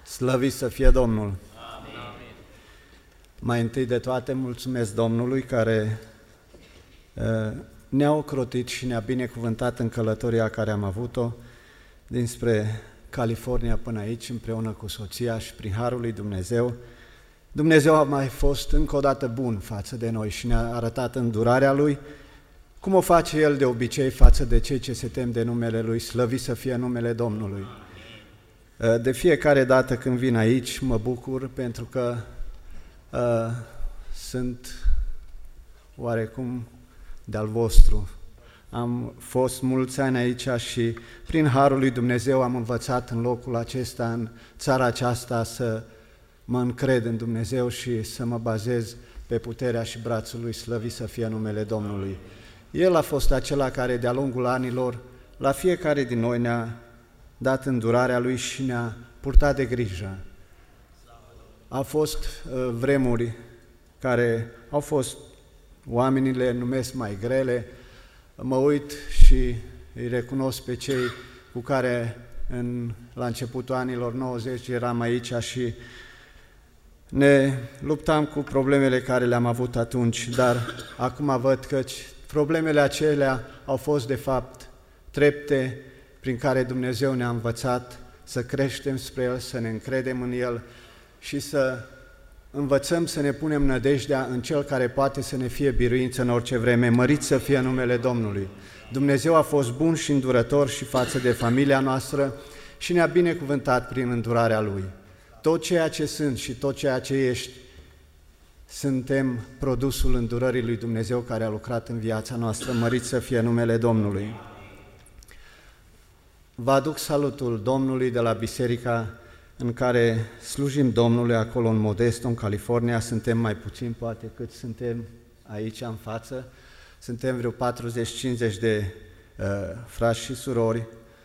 Slăvit să fie Domnul! Amin. Mai întâi de toate mulțumesc Domnului care ne-a ocrotit și ne-a binecuvântat în călătoria care am avut-o dinspre California până aici, împreună cu soția și prin harul lui Dumnezeu. Dumnezeu a mai fost încă o dată bun față de noi și ne-a arătat îndurarea Lui, cum o face El de obicei față de cei ce se tem de numele Lui, slăvit să fie numele Domnului. De fiecare dată când vin aici mă bucur pentru că sunt oarecum de-al vostru. Am fost mulți ani aici și prin harul lui Dumnezeu am învățat în locul acesta, în țara aceasta, să mă încred în Dumnezeu și să mă bazez pe puterea și brațul Lui, slăvit să fie numele Domnului. El a fost acela care de-a lungul anilor la fiecare din noi ne-a dat îndurarea Lui și ne-a purtat de grijă. Au fost vremuri care au fost, oamenii le numesc mai grele, mă uit și îi recunosc pe cei cu care la începutul anilor 90 eram aici și ne luptam cu problemele care le-am avut atunci, dar acum văd că problemele acelea au fost de fapt trepte prin care Dumnezeu ne-a învățat să creștem spre El, să ne încredem în El și să învățăm să ne punem nădejdea în Cel care poate să ne fie biruință în orice vreme. Mărit să fie numele Domnului! Dumnezeu a fost bun și îndurător și față de familia noastră și ne-a binecuvântat prin îndurarea Lui. Tot ceea ce sunt și tot ceea ce ești, suntem produsul îndurării lui Dumnezeu care a lucrat în viața noastră. Mărit să fie numele Domnului! Vă aduc salutul Domnului de la biserica în care slujim Domnului acolo în Modesto, în California. Suntem mai puțini, poate, cât suntem aici în față. Suntem vreo 40-50 de frați și surori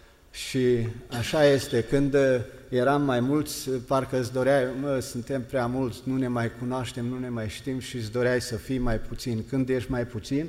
și așa este. Când eram mai mulți, parcă îți doreai, suntem prea mulți, nu ne mai cunoaștem, nu ne mai știm și îți doreai să fii mai puțin. Când ești mai puțin,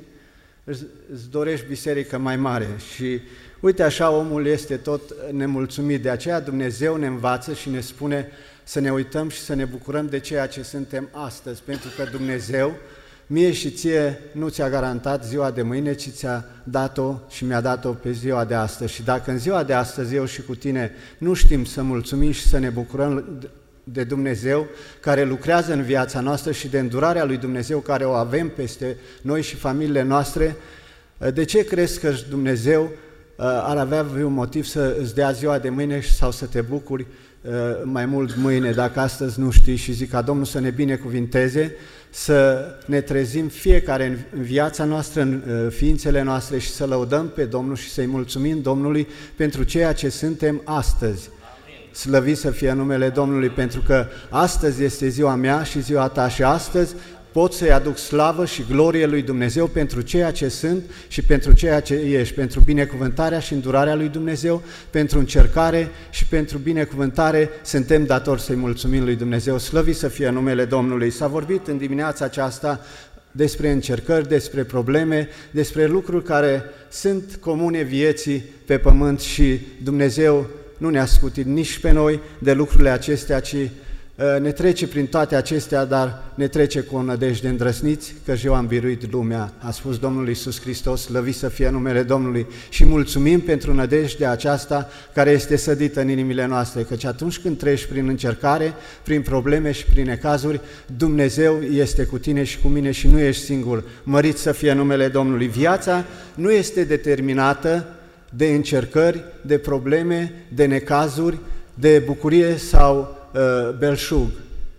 îți dorești biserică mai mare și uite așa omul este tot nemulțumit, de aceea Dumnezeu ne învață și ne spune să ne uităm și să ne bucurăm de ceea ce suntem astăzi, pentru că Dumnezeu mie și ție nu ți-a garantat ziua de mâine, ci ți-a dat-o și mi-a dat-o pe ziua de astăzi. Și dacă în ziua de astăzi eu și cu tine nu știm să mulțumim și să ne bucurăm de Dumnezeu care lucrează în viața noastră și de îndurarea lui Dumnezeu care o avem peste noi și familiile noastre, de ce crezi că Dumnezeu ar avea un motiv să îți dea ziua de mâine sau să te bucuri mai mult mâine, dacă astăzi nu știi? Și zic ca Domnul să ne binecuvinteze, să ne trezim fiecare în viața noastră, în ființele noastre și să lăudăm pe Domnul și să-i mulțumim Domnului pentru ceea ce suntem astăzi. Slăvit să fie numele Domnului, pentru că astăzi este ziua mea și ziua ta și astăzi pot să-i aduc slavă și glorie lui Dumnezeu pentru ceea ce sunt și pentru ceea ce ești, pentru binecuvântarea și îndurarea lui Dumnezeu, pentru încercare și pentru binecuvântare suntem datori să-i mulțumim lui Dumnezeu. Slăvit să fie numele Domnului. S-a vorbit în dimineața aceasta despre încercări, despre probleme, despre lucruri care sunt comune vieții pe pământ și Dumnezeu nu ne-a scutit nici pe noi de lucrurile acestea, ci ne trece prin toate acestea, dar ne trece cu o nădejde. Îndrăsniți, căci eu am biruit lumea, a spus Domnul Iisus Hristos, slăvit să fie numele Domnului și mulțumim pentru nădejdea aceasta care este sădită în inimile noastre, căci atunci când treci prin încercare, prin probleme și prin necazuri, Dumnezeu este cu tine și cu mine și nu ești singur. Mărit să fie numele Domnului. Viața nu este determinată de încercări, de probleme, de necazuri, de bucurie sau belșug,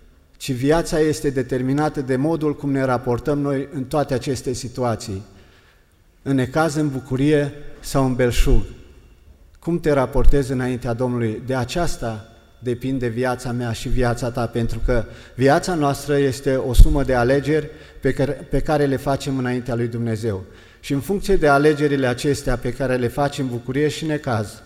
ci viața este determinată de modul cum ne raportăm noi în toate aceste situații, în necaz, în bucurie sau în belșug. Cum te raportezi înaintea Domnului? De aceasta depinde viața mea și viața ta, pentru că viața noastră este o sumă de alegeri pe care le facem înaintea lui Dumnezeu. Și în funcție de alegerile acestea pe care le facem, bucurie și necaz,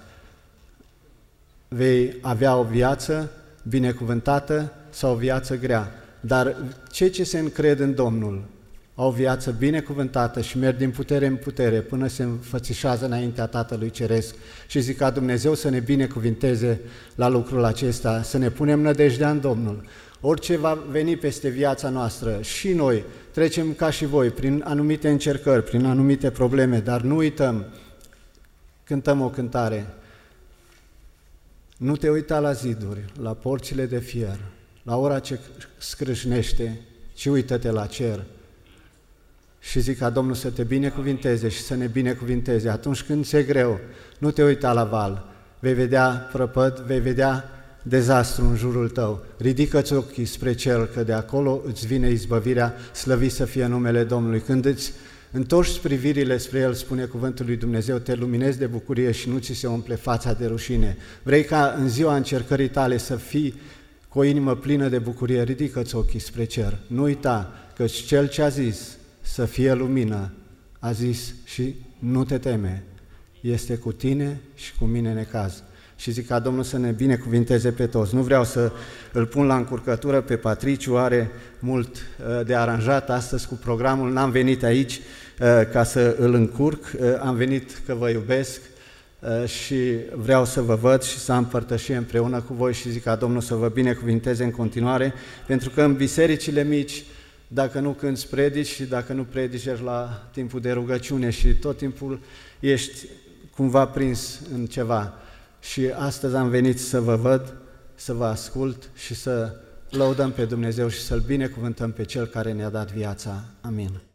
vei avea o viață binecuvântată sau o viață grea. Dar cei ce se încred în Domnul au o viață binecuvântată și merg din putere în putere până se înfățișează înaintea Tatălui Ceresc. Și zic ca Dumnezeu să ne binecuvinteze la lucrul acesta, să ne punem nădejdea în Domnul. Orice va veni peste viața noastră, și noi trecem ca și voi prin anumite încercări, prin anumite probleme, dar nu uităm, cântăm o cântare. Nu te uita la ziduri, la porțile de fier, la ora ce scrâșnește, ci uită-te la cer. Și zic ca Domnul să te binecuvinteze și să ne binecuvinteze. Atunci când ți-e greu, nu te uita la val, vei vedea prăpăd, vei vedea dezastru în jurul tău. Ridică-ți ochii spre cer, că de acolo îți vine izbăvirea, slăvit să fie numele Domnului. Când îți întorci privirile spre El, spune cuvântul lui Dumnezeu, te luminezi de bucurie și nu ți se umple fața de rușine. Vrei ca în ziua încercării tale să fii cu o inimă plină de bucurie, ridică-ți ochii spre cer. Nu uita că Cel ce a zis să fie lumină, a zis și nu te teme, este cu tine și cu mine necaz. Și zic ca Domnul să ne binecuvinteze pe toți. Nu vreau să îl pun la încurcătură pe Patriciu, are mult de aranjat astăzi cu programul, n-am venit aici ca să îl încurc, am venit că vă iubesc și vreau să vă văd și să am părtășie împreună cu voi și zic ca Domnul să vă binecuvinteze în continuare, pentru că în bisericile mici, dacă nu cânți predici și dacă nu predici la timpul de rugăciune și tot timpul ești cumva prins în ceva. Și astăzi am venit să vă văd, să vă ascult și să lăudăm pe Dumnezeu și să-L binecuvântăm pe Cel care ne-a dat viața. Amin.